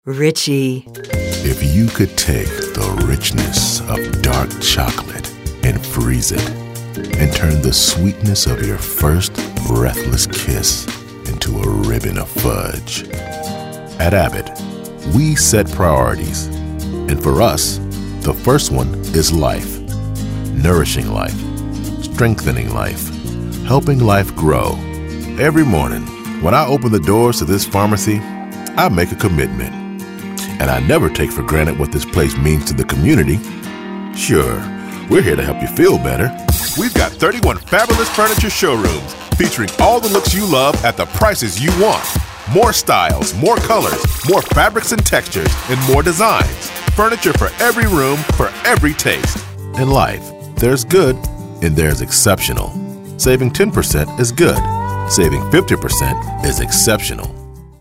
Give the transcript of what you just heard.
Richie. If you could take the richness of dark chocolate and freeze it, and turn the sweetness of your first breathless kiss into a ribbon of fudge. At Abbott, we set priorities. And for us, the first one is life. Nourishing life, strengthening life, helping life grow. Every morning, when I open the doors to this pharmacy, I make a commitment. And I never take for granted what this place means to the community. Sure, we're here to help you feel better. We've got 31 fabulous furniture showrooms featuring all the looks you love at the prices you want. More styles, more colors, more fabrics and textures, and more designs. Furniture for every room, for every taste. In life, there's good and there's exceptional. Saving 10% is good. Saving 50% is exceptional.